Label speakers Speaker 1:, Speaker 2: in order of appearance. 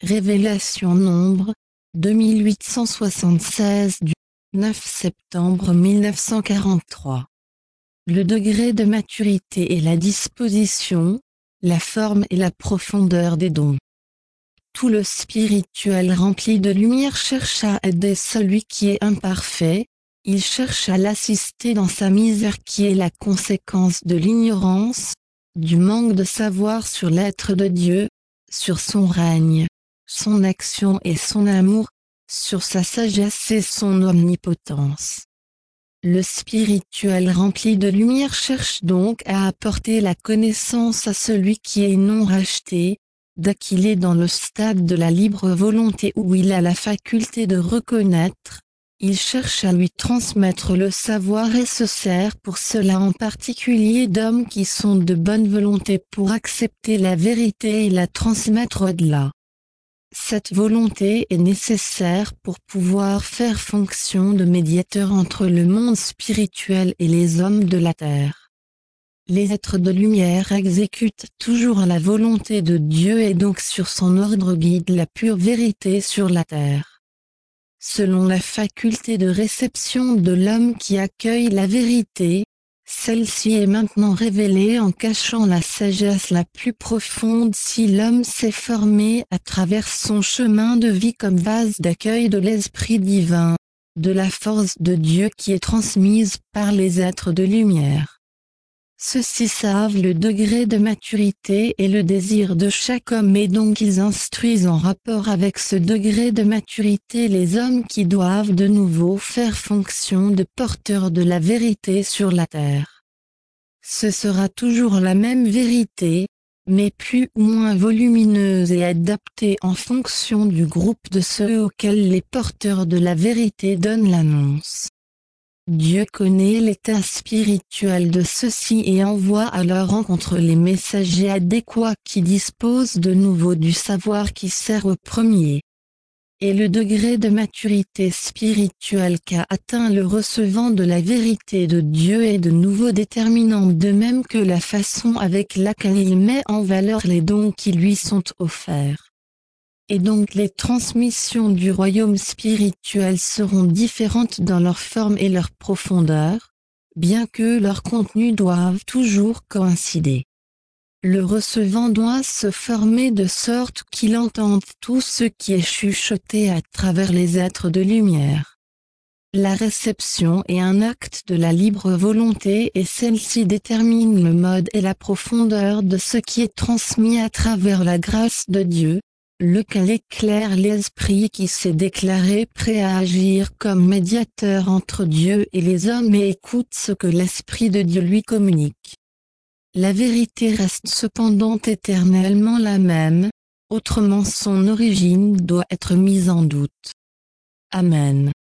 Speaker 1: Révélation Nombre, 2876 du 9 septembre 1943. Le degré de maturité et la disposition, la forme et la profondeur des dons. Tout le spirituel rempli de lumière cherche à aider celui qui est imparfait, il cherche à l'assister dans sa misère qui est la conséquence de l'ignorance, du manque de savoir sur l'être de Dieu, sur son règne, son action et son amour, sur sa sagesse et son omnipotence. Le spirituel rempli de lumière cherche donc à apporter la connaissance à celui qui est non racheté, dès qu'il est dans le stade de la libre volonté où il a la faculté de reconnaître, il cherche à lui transmettre le savoir et se sert pour cela en particulier d'hommes qui sont de bonne volonté pour accepter la vérité et la transmettre au-delà. Cette volonté est nécessaire pour pouvoir faire fonction de médiateur entre le monde spirituel et les hommes de la terre. Les êtres de lumière exécutent toujours la volonté de Dieu et donc sur son ordre guide la pure vérité sur la terre. Selon la faculté de réception de l'homme qui accueille la vérité, celle-ci est maintenant révélée en cachant la sagesse la plus profonde si l'homme s'est formé à travers son chemin de vie comme vase d'accueil de l'Esprit divin, de la force de Dieu qui est transmise par les êtres de lumière. Ceux-ci savent le degré de maturité et le désir de chaque homme et donc ils instruisent en rapport avec ce degré de maturité les hommes qui doivent de nouveau faire fonction de porteurs de la vérité sur la terre. Ce sera toujours la même vérité, mais plus ou moins volumineuse et adaptée en fonction du groupe de ceux auxquels les porteurs de la vérité donnent l'annonce. Dieu connaît l'état spirituel de ceux-ci et envoie à leur rencontre les messagers adéquats qui disposent de nouveau du savoir qui sert au premier. Et le degré de maturité spirituelle qu'a atteint le recevant de la vérité de Dieu est de nouveau déterminant de même que la façon avec laquelle il met en valeur les dons qui lui sont offerts. Et donc les transmissions du royaume spirituel seront différentes dans leur forme et leur profondeur, bien que leur contenu doive toujours coïncider. Le recevant doit se former de sorte qu'il entende tout ce qui est chuchoté à travers les êtres de lumière. La réception est un acte de la libre volonté et celle-ci détermine le mode et la profondeur de ce qui est transmis à travers la grâce de Dieu, lequel éclaire l'esprit qui s'est déclaré prêt à agir comme médiateur entre Dieu et les hommes et écoute ce que l'Esprit de Dieu lui communique. La vérité reste cependant éternellement la même, autrement son origine doit être mise en doute. Amen.